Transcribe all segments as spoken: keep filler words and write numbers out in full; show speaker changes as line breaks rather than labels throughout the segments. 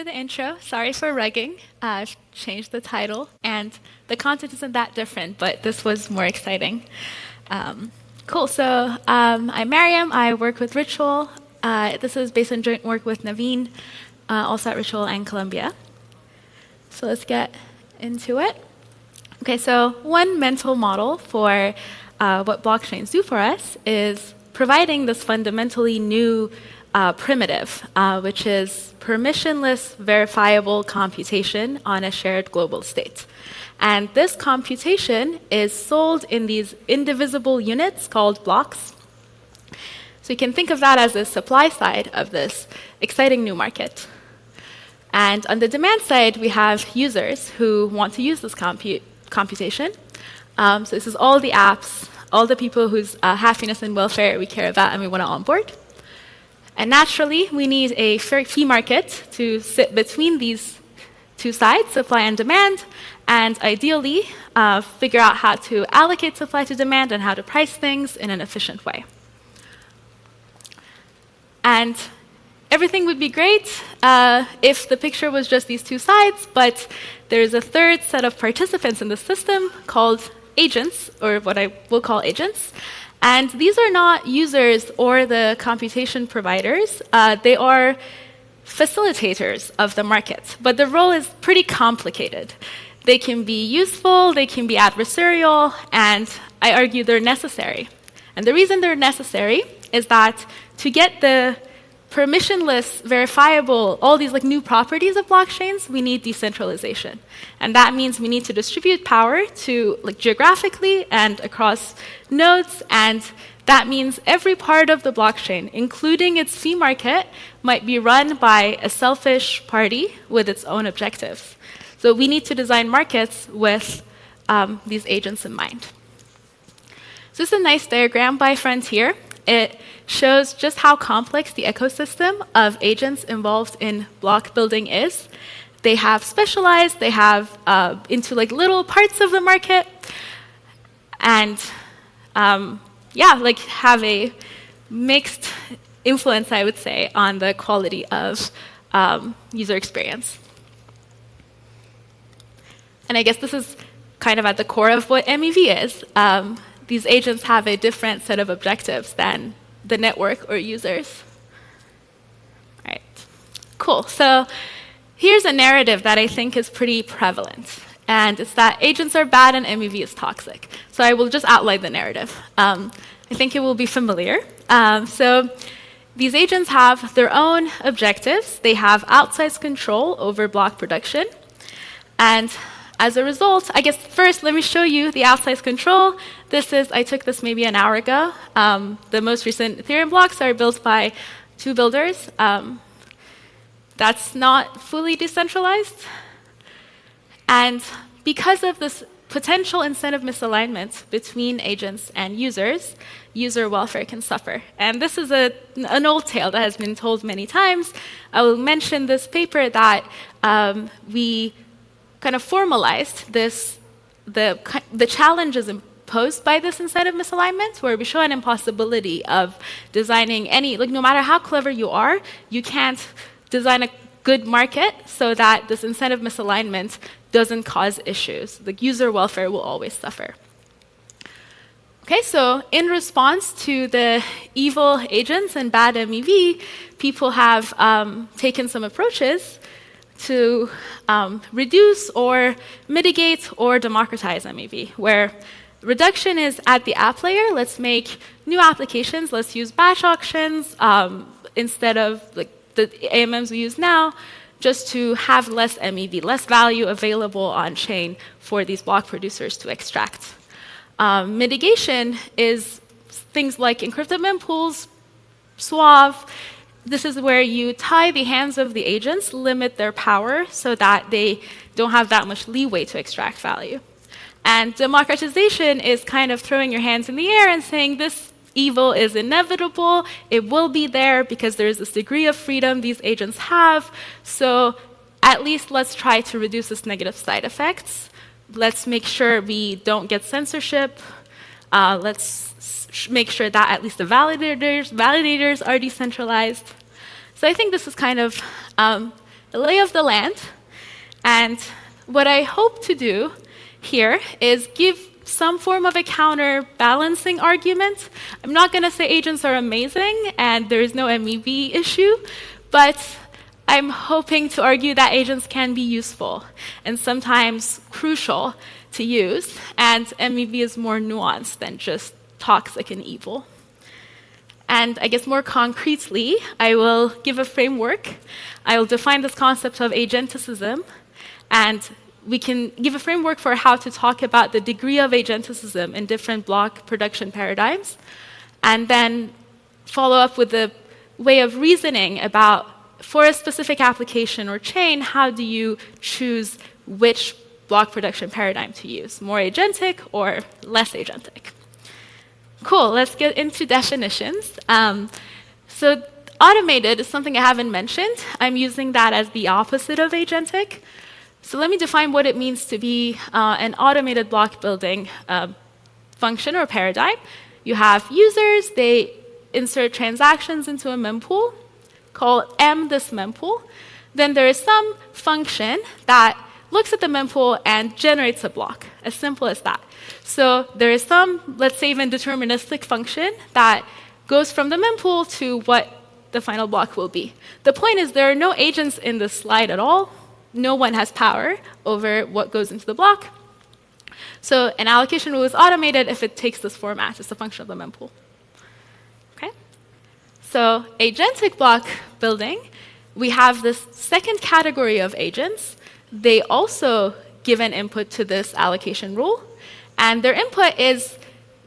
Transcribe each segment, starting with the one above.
the intro. Sorry for rugging. Uh, changed the title, and the content isn't that different, but this was more exciting. Um, cool. So um, I'm Mariam. I work with Ritual. Uh, this is based on joint work with Naveen, uh, also at Ritual and Columbia. So let's get into it. Okay. So one mental model for uh, what blockchains do for us is providing this fundamentally new uh, primitive, uh, which is permissionless verifiable computation on a shared global state. And this computation is sold in these indivisible units called blocks. So you can think of that as the supply side of this exciting new market. And on the demand side, we have users who want to use this compute, computation. Um, so this is all the apps, all the people whose uh, happiness and welfare we care about and we want to onboard. And naturally, we need a fee market to sit between these two sides, supply and demand, and ideally uh, figure out how to allocate supply to demand and how to price things in an efficient way. And everything would be great uh, if the picture was just these two sides, but there's a third set of participants in the system called agents, or what I will call agents. And these are not users or the computation providers. Uh, they are facilitators of the market. But the role is pretty complicated. They can be useful, they can be adversarial, and I argue they're necessary. And the reason they're necessary is that to get the permissionless, verifiable, all these like new properties of blockchains, we need decentralization. And that means we need to distribute power to like geographically and across nodes, and that means every part of the blockchain, including its fee market, might be run by a selfish party with its own objectives. So we need to design markets with um, these agents in mind. So this is a nice diagram by Frontier. It shows just how complex the ecosystem of agents involved in block building is. They have specialized, they have uh, into like little parts of the market, and um, yeah, like have a mixed influence, I would say, on the quality of um, user experience. And I guess this is kind of at the core of what M E V is. Um, these agents have a different set of objectives than the network or users. All right, cool. So here's a narrative that I think is pretty prevalent, and it's that agents are bad and M E V is toxic. So I will just outline the narrative. Um, I think it will be familiar. Um, so these agents have their own objectives. They have outsized control over block production, and as a result, I guess first let me show you the outsized control. This is, I took this maybe an hour ago. Um, the most recent Ethereum blocks are built by two builders. Um, that's not fully decentralized. And because of this potential incentive misalignment between agents and users, user welfare can suffer. And this is a, an old tale that has been told many times. I will mention this paper that um, we kind of formalized this, the, the challenges imposed by this incentive misalignment, where we show an impossibility of designing any, like no matter how clever you are, you can't design a good market so that this incentive misalignment doesn't cause issues. The user welfare will always suffer. Okay, so in response to the evil agents and bad M E V, people have um, taken some approaches to um, reduce or mitigate or democratize M E V, where reduction is at the app layer. Let's make new applications. Let's use batch auctions um, instead of like the A M Ms we use now, just to have less M E V, less value available on chain for these block producers to extract. Um, mitigation is things like encrypted mempools, Suave. This is where you tie the hands of the agents, limit their power so that they don't have that much leeway to extract value. And democratization is kind of throwing your hands in the air and saying this evil is inevitable, it will be there because there's this degree of freedom these agents have, so at least let's try to reduce its negative side effects. Let's make sure we don't get censorship. Uh, let's make sure that at least the validators, validators are decentralized. So I think this is kind of um, a lay of the land. And what I hope to do here is give some form of a counterbalancing argument. I'm not going to say agents are amazing and there is no M E V issue, but I'm hoping to argue that agents can be useful and sometimes crucial to use, and M E V is more nuanced than just toxic and evil. And I guess more concretely, I will give a framework. I will define this concept of agenticism, and we can give a framework for how to talk about the degree of agenticism in different block production paradigms, and then follow up with a way of reasoning about, for a specific application or chain, how do you choose which block production paradigm to use, more agentic or less agentic? Cool, let's get into definitions. Um, so automated is something I haven't mentioned. I'm using that as the opposite of agentic. So let me define what it means to be uh, an automated block building uh, function or paradigm. You have users, they insert transactions into a mempool, call M this mempool. Then there is some function that looks at the mempool and generates a block, as simple as that. So there is some, let's say even deterministic function that goes from the mempool to what the final block will be. The point is there are no agents in this slide at all. No one has power over what goes into the block. So an allocation rule is automated if it takes this format. It's a function of the mempool. Okay? So agentic block building, we have this second category of agents. They also give an input to this allocation rule. And their input is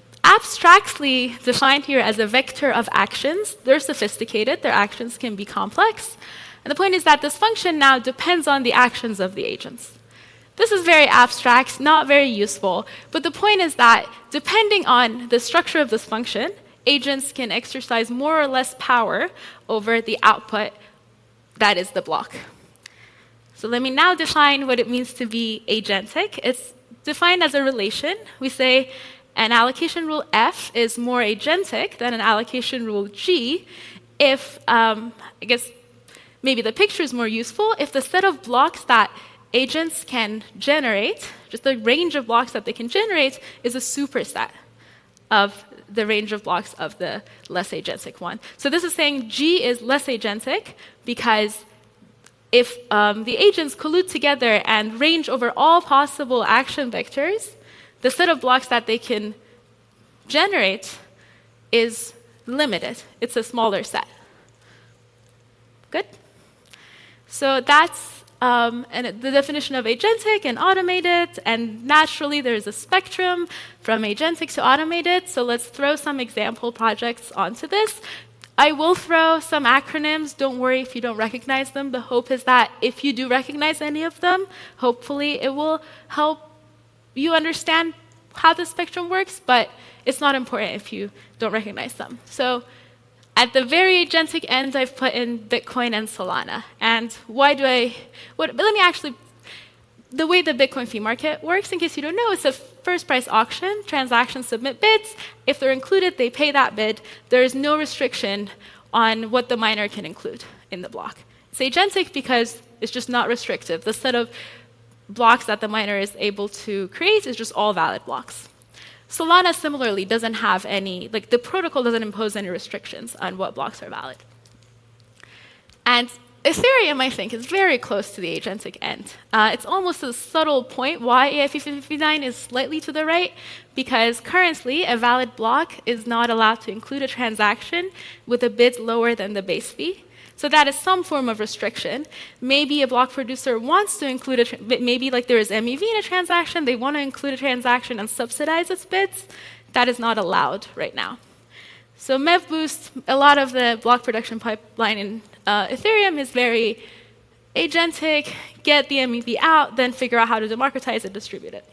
abstractly defined here as a vector of actions. They're sophisticated. Their actions can be complex. And the point is that this function now depends on the actions of the agents. This is very abstract, not very useful. But the point is that depending on the structure of this function, agents can exercise more or less power over the output that is the block. So let me now define what it means to be agentic. It's defined as a relation. We say an allocation rule F is more agentic than an allocation rule G if, um, I guess, maybe the picture is more useful if the set of blocks that agents can generate, just the range of blocks that they can generate, is a superset of the range of blocks of the less agentic one. So this is saying G is less agentic because if um, the agents collude together and range over all possible action vectors, the set of blocks that they can generate is limited. It's a smaller set. Good? So that's um, and the definition of agentic and automated, and naturally there's a spectrum from agentic to automated, so let's throw some example projects onto this. I will throw some acronyms. Don't worry if you don't recognize them. The hope is that if you do recognize any of them, hopefully it will help you understand how the spectrum works, but it's not important if you don't recognize them. So at the very agentic end, I've put in Bitcoin and Solana. And why do I, what, let me actually, the way the Bitcoin fee market works, in case you don't know, it's a first price auction. Transactions submit bids. If they're included, they pay that bid. There is no restriction on what the miner can include in the block. It's agentic because it's just not restrictive. The set of blocks that the miner is able to create is just all valid blocks. Solana similarly doesn't have any, like the protocol doesn't impose any restrictions on what blocks are valid. And Ethereum, I think, is very close to the agentic end. Uh, it's almost a subtle point why E I P fifty-nine is slightly to the right, because currently a valid block is not allowed to include a transaction with a bid lower than the base fee. So that is some form of restriction. Maybe a block producer wants to include a, maybe like there is M E V in a transaction, they want to include a transaction and subsidize its bids. That is not allowed right now. So MEVBoost, a lot of the block production pipeline in uh, Ethereum is very agentic, get the M E V out, then figure out how to democratize and distribute it.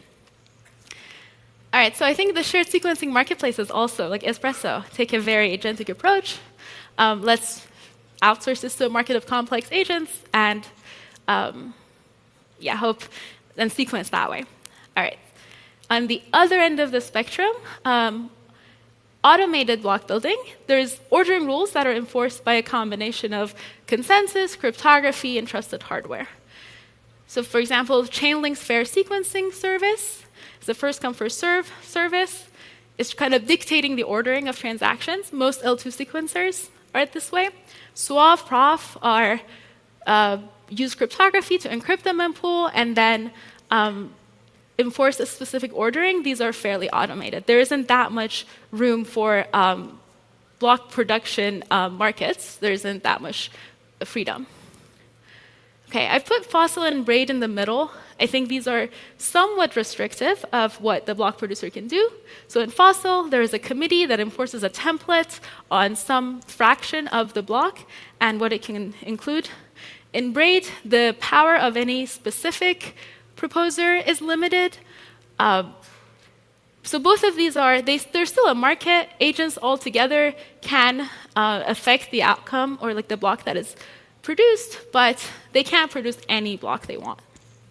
All right, so I think the shared sequencing marketplaces also, like Espresso, take a very agentic approach. Um, let's outsource this to a market of complex agents and, um, yeah, hope and sequence that way. All right. On the other end of the spectrum, um, automated block building, there's ordering rules that are enforced by a combination of consensus, cryptography, and trusted hardware. So for example, Chainlink's fair sequencing service is a first come, first serve service. It's kind of dictating the ordering of transactions. Most L two sequencers are this way. Suave Prof are uh, use cryptography to encrypt the mempool and then um, enforce a specific ordering. These are fairly automated. There isn't that much room for um, block production uh, markets. There isn't that much freedom. Okay, I've put Fossil and Braid in the middle. I think these are somewhat restrictive of what the block producer can do. So in Fossil, there is a committee that enforces a template on some fraction of the block and what it can include. In Braid, the power of any specific proposer is limited. Uh, so both of these are, they, there's still a market. Agents altogether can uh, affect the outcome or like the block that is produced, but they can't produce any block they want.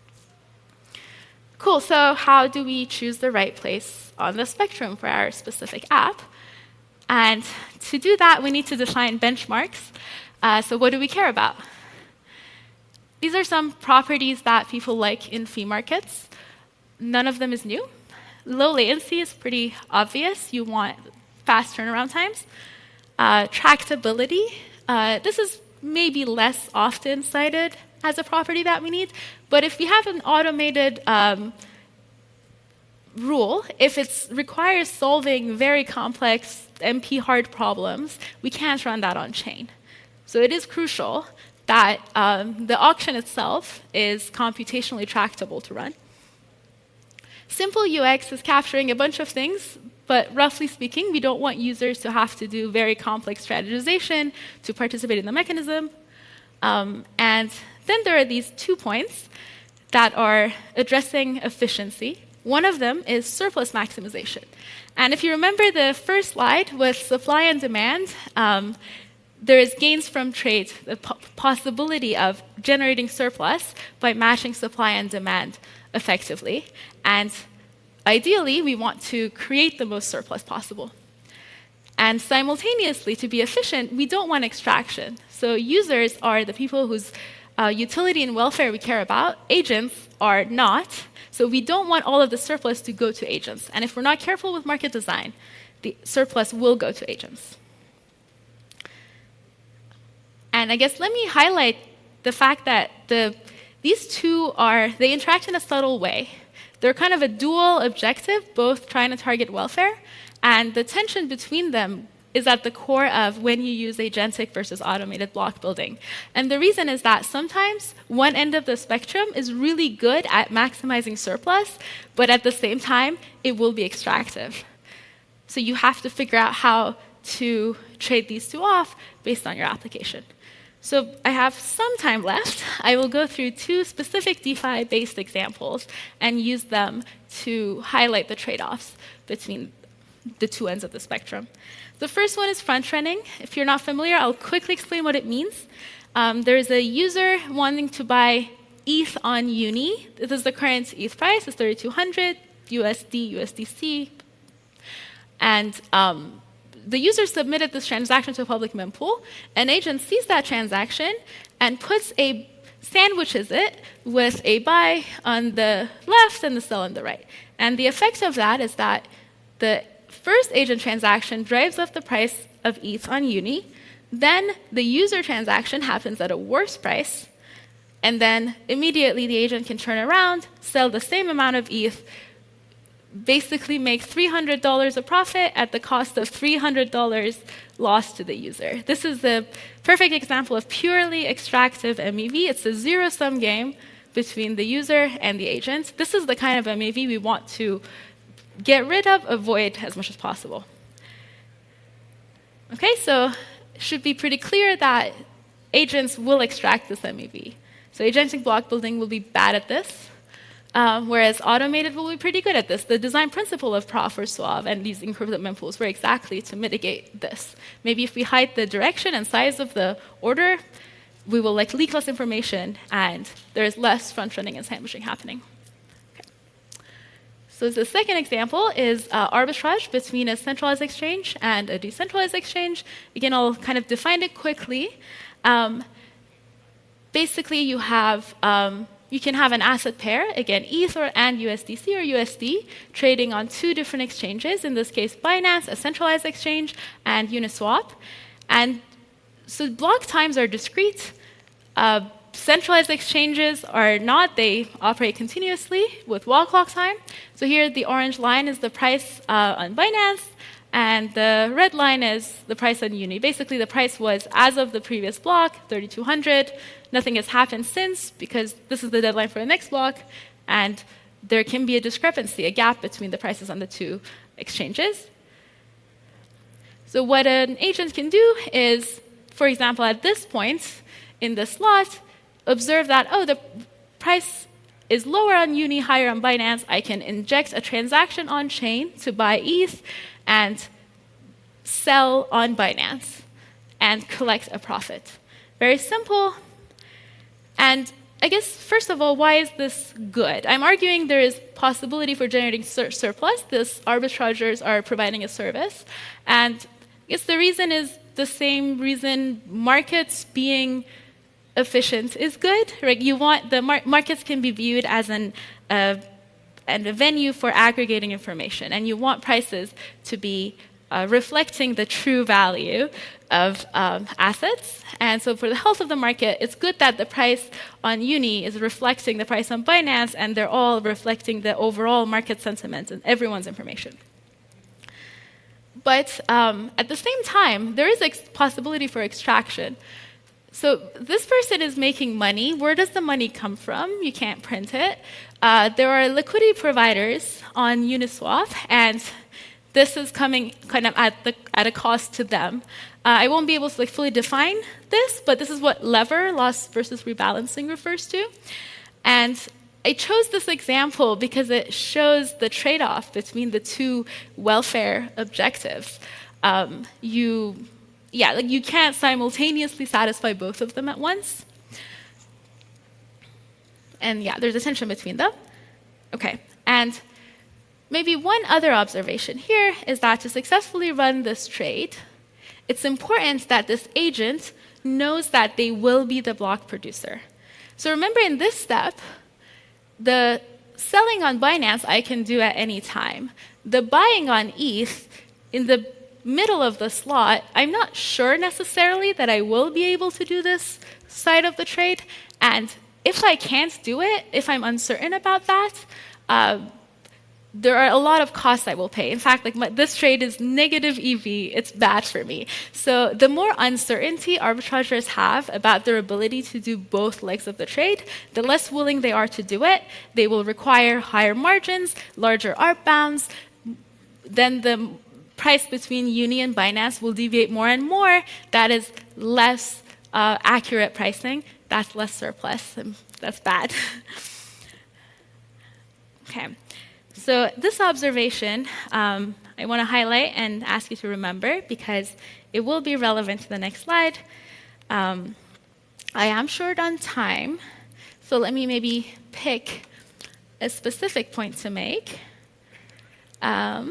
Cool, so how do we choose the right place on the spectrum for our specific app? And to do that, we need to define benchmarks. Uh, so what do we care about? These are some properties that people like in fee markets. None of them is new. Low latency is pretty obvious. You want fast turnaround times. Uh, tractability. Uh, this is maybe less often cited as a property that we need. But if we have an automated um, rule, if it requires solving very complex M P hard problems, we can't run that on chain. So it is crucial that um, the auction itself is computationally tractable to run. Simple U X is capturing a bunch of things, but roughly speaking, we don't want users to have to do very complex strategization to participate in the mechanism. Um, and then there are these two points that are addressing efficiency. One of them is surplus maximization. And if you remember the first slide with supply and demand, um, there is gains from trade, the po possibility of generating surplus by matching supply and demand effectively. And ideally, we want to create the most surplus possible. And simultaneously, to be efficient, we don't want extraction. So users are the people whose uh, utility and welfare we care about. Agents are not. So we don't want all of the surplus to go to agents. And if we're not careful with market design, the surplus will go to agents. And I guess let me highlight the fact that the, these two are, they interact in a subtle way. They're kind of a dual objective, both trying to target welfare, and the tension between them is at the core of when you use agentic versus automated block building. And the reason is that sometimes one end of the spectrum is really good at maximizing surplus, but at the same time, it will be extractive. So you have to figure out how to trade these two off based on your application. So I have some time left. I will go through two specific DeFi-based examples and use them to highlight the trade-offs between the two ends of the spectrum. The first one is front-running. If you're not familiar, I'll quickly explain what it means. Um, there's a user wanting to buy E T H on Uni. This is the current E T H price. It's thirty-two hundred U S D, U S D C. And um, the user submitted this transaction to a public mempool. An agent sees that transaction and puts a sandwiches it with a buy on the left and the sell on the right. And the effect of that is that the first agent transaction drives up the price of E T H on Uni. Then the user transaction happens at a worse price. And then immediately the agent can turn around, sell the same amount of E T H, basically make three hundred dollars a profit at the cost of three hundred dollars lost to the user. This is the perfect example of purely extractive M E V. It's a zero-sum game between the user and the agent. This is the kind of M E V we want to get rid of, avoid as much as possible. Okay, so it should be pretty clear that agents will extract this M E V. So agentic block building will be bad at this. Um, whereas automated will be pretty good at this. The design principle of Prof or Suave and these encrypted mempools were exactly to mitigate this. Maybe if we hide the direction and size of the order, we will like leak less information and there's less front running and sandwiching happening. Okay. So the second example is uh, arbitrage between a centralized exchange and a decentralized exchange. Again, I'll kind of define it quickly. Um, basically, you have um, you can have an asset pair, again, E T H and U S D C or U S D, trading on two different exchanges. In this case, Binance, a centralized exchange, and Uniswap. And so block times are discrete. Uh, Centralized exchanges are not. They operate continuously with wall clock time. So here the orange line is the price uh, on Binance, and the red line is the price on Uni. Basically, the price was as of the previous block, thirty-two hundred. Nothing has happened since because this is the deadline for the next block, and there can be a discrepancy, a gap between the prices on the two exchanges. So what an agent can do is, for example, at this point in the slot, observe that, oh, the price is lower on Uni, higher on Binance. I can inject a transaction on chain to buy E T H and sell on Binance and collect a profit. Very simple. And I guess, first of all, why is this good? I'm arguing there is possibility for generating sur surplus. This arbitrageurs are providing a service. And I guess the reason is the same reason markets being efficient is good. Right? You want the mar markets can be viewed as an uh, and a venue for aggregating information, and you want prices to be uh, reflecting the true value of um, assets. And so, for the health of the market, it's good that the price on Uni is reflecting the price on Binance, and they're all reflecting the overall market sentiment and everyone's information. But um, at the same time, there is a possibility for extraction. So this person is making money. Where does the money come from? You can't print it. Uh, there are liquidity providers on Uniswap, and this is coming kind of at the at a cost to them. Uh, I won't be able to like fully define this, but this is what lever, loss versus rebalancing, refers to. And I chose this example because it shows the trade-off between the two welfare objectives. Um, you Yeah, like you can't simultaneously satisfy both of them at once. And yeah, there's a tension between them. Okay, and maybe one other observation here is that to successfully run this trade, it's important that this agent knows that they will be the block producer. So remember in this step, the selling on Binance I can do at any time. The buying on E T H in the middle of the slot, I'm not sure necessarily that I will be able to do this side of the trade. And if I can't do it, if I'm uncertain about that, uh, there are a lot of costs I will pay. In fact, like my, this trade is negative E V. It's bad for me. So the more uncertainty arbitrageurs have about their ability to do both legs of the trade, the less willing they are to do it. They will require higher margins, larger A R B bounds. Then the price between Uni and Binance will deviate more and more. That is less uh, accurate pricing. That's less surplus, and that's bad. Okay, so this observation um, I want to highlight and ask you to remember because it will be relevant to the next slide. Um, I am short on time, so let me maybe pick a specific point to make. Um,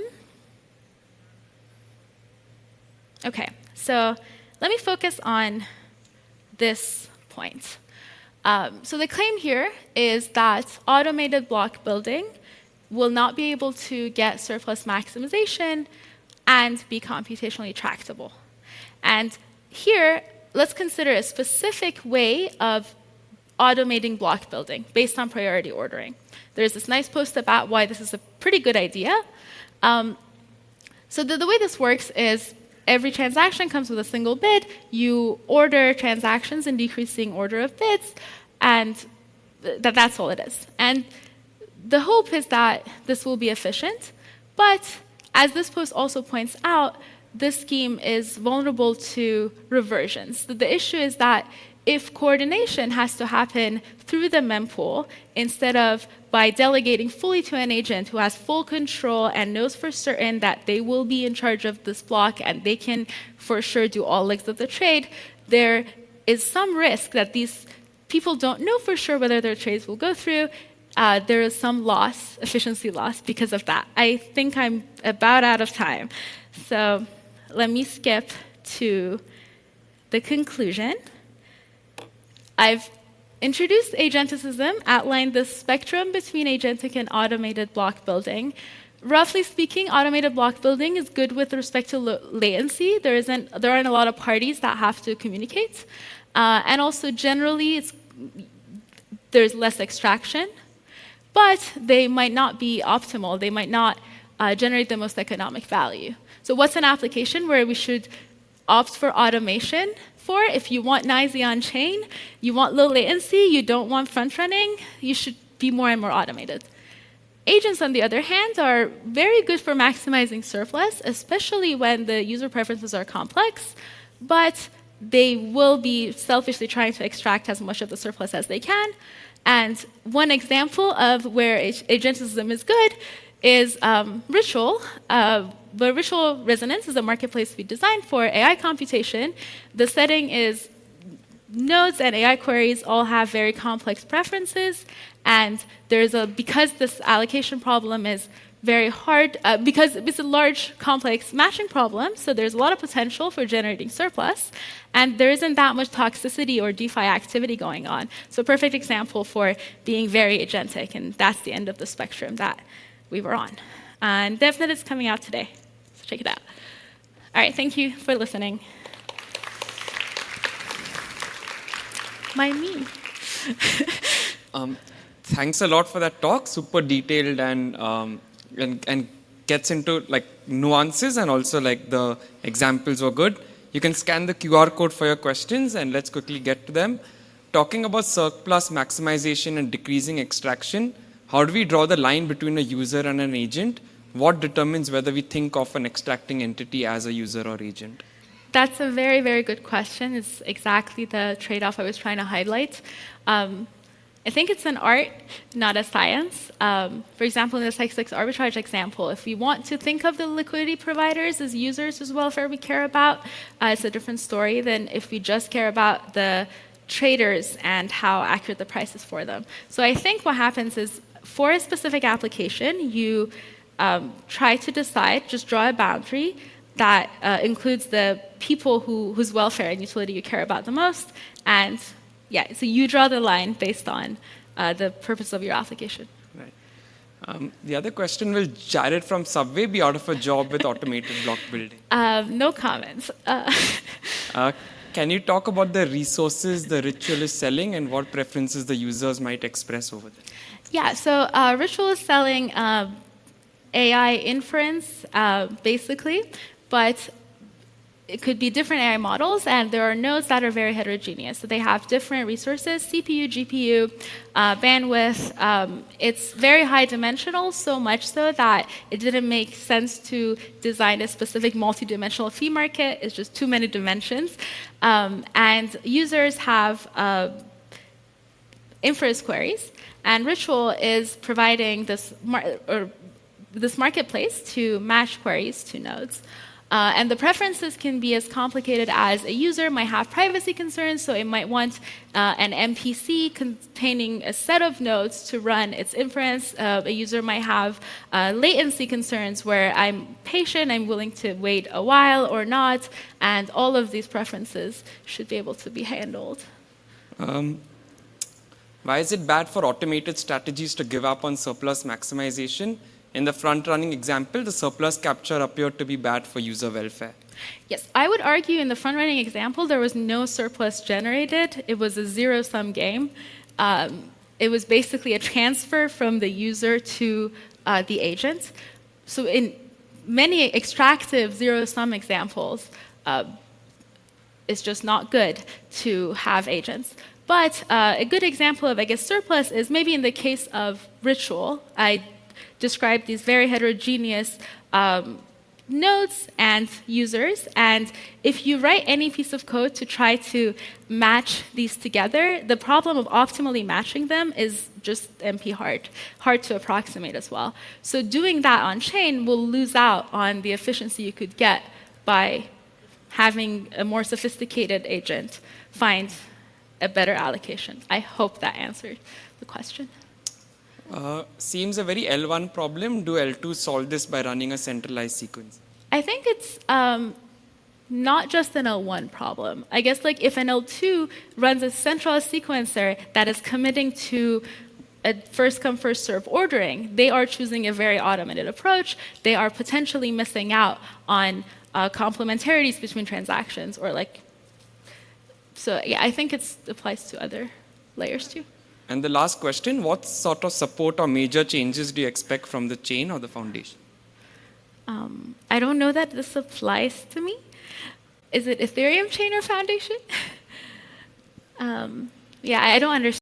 Okay, so let me focus on this point. Um, so the claim here is that automated block building will not be able to get surplus maximization and be computationally tractable. And here, let's consider a specific way of automating block building based on priority ordering. There's this nice post about why this is a pretty good idea. Um, so the, the way this works is every transaction comes with a single bid. You order transactions in decreasing order of bids, and th that's all it is. And the hope is that this will be efficient, but as this post also points out, this scheme is vulnerable to reversions. The, the issue is that if coordination has to happen through the mempool instead of by delegating fully to an agent who has full control and knows for certain that they will be in charge of this block and they can for sure do all legs of the trade, there is some risk that these people don't know for sure whether their trades will go through, uh, there is some loss, efficiency loss, because of that. I think I'm about out of time. So let me skip to the conclusion. I've introduced agenticism, outlined the spectrum between agentic and automated block building. Roughly speaking, automated block building is good with respect to lo- latency. There isn't, there aren't a lot of parties that have to communicate. Uh, and also, generally, it's, there's less extraction. But they might not be optimal. They might not uh, generate the most economic value. So what's an application where we should opt for automation for? If you want noisy on chain, you want low latency, you don't want front running, you should be more and more automated. Agents, on the other hand, are very good for maximizing surplus, especially when the user preferences are complex, but they will be selfishly trying to extract as much of the surplus as they can. And one example of where agenticism is good is um, Ritual. Uh, the Ritual Resonance is a marketplace we designed for A I computation. The setting is nodes and A I queries all have very complex preferences, and there's a because this allocation problem is very hard, uh, because it's a large, complex matching problem, so there's a lot of potential for generating surplus, and there isn't that much toxicity or DeFi activity going on. So a perfect example for being very agentic, and that's the end of the spectrum that we were on. And DevNet is coming out today, so check it out. All right, thank you for listening. My me.
um, thanks a lot for that talk, super detailed and um, and, and gets into like nuances, and also like the examples were good. You can scan the Q R code for your questions, and let's quickly get to them. Talking about surplus maximization and decreasing extraction, how do we draw the line between a user and an agent? What determines whether we think of an extracting entity as a user or agent?
That's a very, very good question. It's exactly the trade-off I was trying to highlight. Um, I think it's an art, not a science. Um, for example, in the Sec six arbitrage example, if we want to think of the liquidity providers as users as welfare we care about, uh, it's a different story than if we just care about the traders and how accurate the price is for them. So I think what happens is, for a specific application, you um, try to decide, just draw a boundary that uh, includes the people who, whose welfare and utility you care about the most, and yeah, so you draw the line based on uh, the purpose of your application.
Right. Um, the other question, will Jared from Subway be out of a job with automated block building?
Um, no comments. Uh,
uh, can you talk about the resources the Ritual is selling and what preferences the users might express over there?
Yeah, so uh, Ritual is selling uh, A I inference, uh, basically, but it could be different A I models, and there are nodes that are very heterogeneous. So they have different resources, C P U, G P U, uh, bandwidth. Um, it's very high dimensional, so much so that it didn't make sense to design a specific multi-dimensional fee market. It's just too many dimensions. Um, and users have uh, inference queries, and Ritual is providing this, mar or this marketplace to match queries to nodes. Uh, and the preferences can be as complicated as a user might have privacy concerns, so it might want uh, an M P C containing a set of nodes to run its inference. Uh, a user might have uh, latency concerns where I'm patient, I'm willing to wait a while or not, and all of these preferences should be able to be handled.
Um, why is it bad for automated strategies to give up on surplus maximization? In the front-running example, the surplus capture appeared to be bad for user welfare.
Yes, I would argue in the front-running example, there was no surplus generated. It was a zero-sum game. Um, it was basically a transfer from the user to uh, the agent. So in many extractive zero-sum examples, uh, it's just not good to have agents. But uh, a good example of, I guess, surplus is maybe in the case of Ritual. I describe these very heterogeneous um, nodes and users. And if you write any piece of code to try to match these together, the problem of optimally matching them is just M P hard, hard to approximate as well. So doing that on chain will lose out on the efficiency you could get by having a more sophisticated agent find a better allocation. I hope that answered the question.
Uh, seems a very L one problem. Do L two solve this by running a centralized sequence?
I think it's um, not just an L one problem. I guess like if an L two runs a centralized sequencer that is committing to a first come, first serve ordering, they are choosing a very automated approach. They are potentially missing out on uh, complementarities between transactions or like, so yeah, I think it applies to other layers too.
And the last question, what sort of support or major changes do you expect from the chain or the foundation?
Um, I don't know that this applies to me. Is it Ethereum chain or foundation? um, yeah, I don't understand.